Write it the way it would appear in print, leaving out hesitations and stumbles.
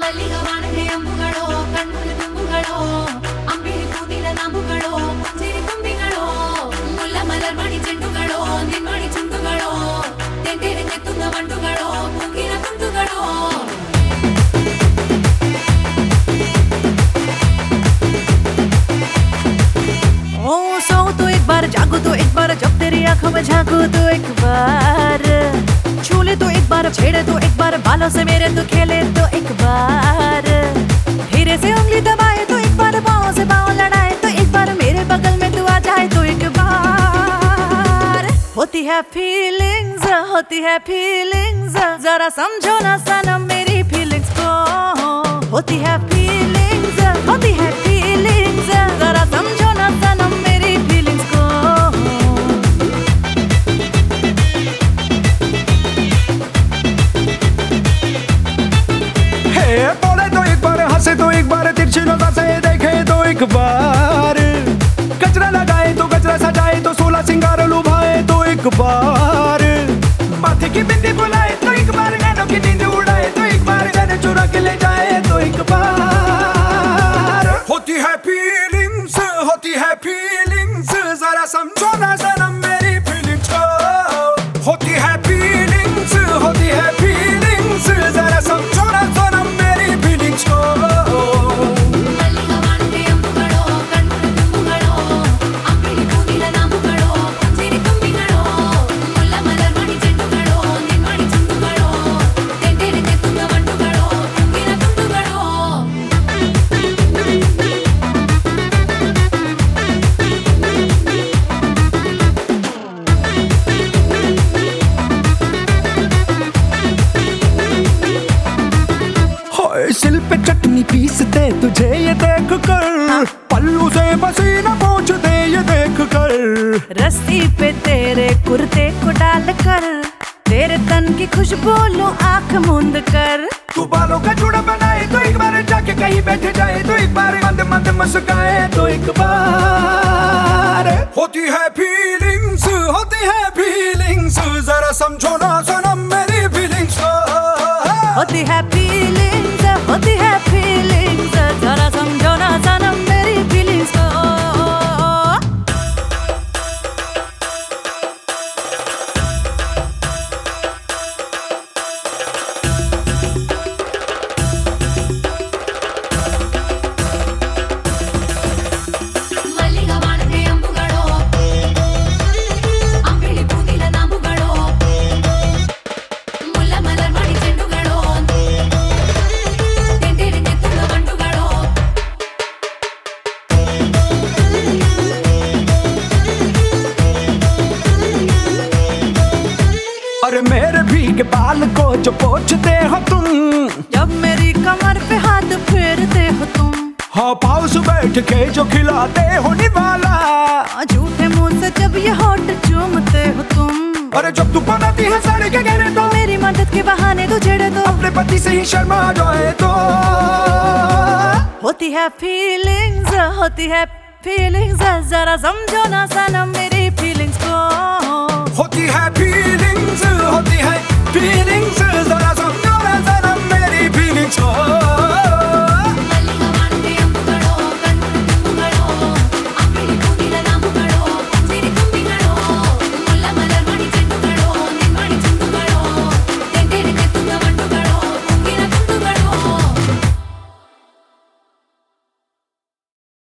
ಮಲ್ಲಿಗೆ ವಾಣಕ್ಕೆ ಅಂಬುಗಳೋ ಕಣ್ಣುಗಳ ತುಂಬುಗಳೋ ಅಂಬಿಳಿ ಕೂದಿಲ ನಾಂಬುಗಳೋ ಮುಂಜಿರಿ ತುಂಬಿಗಳೋ ಮುಲ್ಲ ಮಲರ್ ಮಣಿ ಚೆಂಡುಗಳೋ ನಿನ್ಮಣಿ ಚುಂಡುಗಳೋ ತೆಂಟೆರೆ ತೆತ್ತುಂಗ ಮಂಡುಗಳೋ ಮುಂಗಿನ ತುಂಡುಗಳೋ सो तो एक बार जागो तो एक बार जब तेरी आंखों में झांको तो एक बार छू ले तो एक बार छेड़े तो एक बार बालों से मेरे तो खेले तो एक बार धीरे से उंगली दबाए तो एक बार पाँव से पाँव लड़ाए तो एक बार मेरे बगल में तू आ जाए तो एक बार होती है फीलिंग्स जरा समझो ना सनम मेरी फीलिंग्स को होती है फीलिंग्स जरा समझो ना सनम मेरी फीलिंग्स को हे बोले तो एक बार हंसे तो एक बार तिरछी नजर से देखे तो एक बार गजरा लगाए तो गजरा सजाए तो 16 सिंगार लुभाए तो एक बार माथे की बिंदी बुलाए तो एक बार नैनों की नींद उड़ाए तो एक बार जाने चुरा के ले जाए तो एक बार होती है फीलिंग्स जरा समझो ना सनम मेरी फीलिंग्स को होती है फीलिंग्स जरा समझो ना सनम मेरी फीलिंग्स को ಮಲ್ಲಿಗೆ ವಾಣಕ್ಕೆ ಅಂಬುಗಳೋ ಕಣ್ಣುಗಳ ತುಂಬುಗಳೋ ಅಂಬಿಳಿ ಕೂದಿಲ ನಾಂಬುಗಳೋ ಮುಂಜಿರಿ ತುಂಬಿಗಳೋ ಮುಲ್ಲ ಮಲರ್ ಮಣಿ ಚೆಂಡುಗಳೋ ನಿನ್ಮಣಿ ಚುಂಡುಗಳೋ ತೆಂಟೆರೆ ತೆತ್ತುಂಗ ಮಂಡುಗಳೋ ಮುಂಗಿನ ತುಂಡುಗಳೋ सिल पे चटनी पीसते तुझे ये देख कर पल्लू से पसीना पोंछते ये देख कर रस्सी पे तेरे कुर्ते को डाल कर तेरे तन की खुशबू लूं आंख मूंद कर तू बालों का जुड़ा बनाए तो एक बार जाके कहीं बैठ जाए तो एक बार मंद मंद मुस्काए तो एक बार होती है फीलिंग्स जरा समझो ना सनम मेरी फीलिंग्स होती है फीलिंग्स जरा समझो ना सनम मेरी फीलिंग्स को ಮಲ್ಲಿಗೆ ವಾಣಕ್ಕೆ ಅಂಬುಗಳೋ ಅಂಬಿಳಿ ಕೂದಿಲ ನಾಂಬುಗಳೋ ಮುಲ್ಲ ಮಲರ್ ಮಣಿ ಚೆಂಡುಗಳೋ ತೆಂಟೆರೆ ತೆತ್ತುಂಗ ಮಂಡುಗಳೋ अरे मेरे भीगे बाल को जो पोंछते हो तुम जब मेरी कमर पे हाथ फेरते हो तुम हाँ पाँव से बैठ के जो खिलाते हो निवाला झूठे मुंह से जब ये होठ चूमते हो तुम अरे जब तू बनाती है साड़ी के घेरे तो मेरी मदद के बहाने तू छेड़े तो अपने पति से ही शर्मा जाए तो होती है फीलिंग्स जरा समझो ना सनम मेरी फीलिंग्स को होती है फीलिंग्स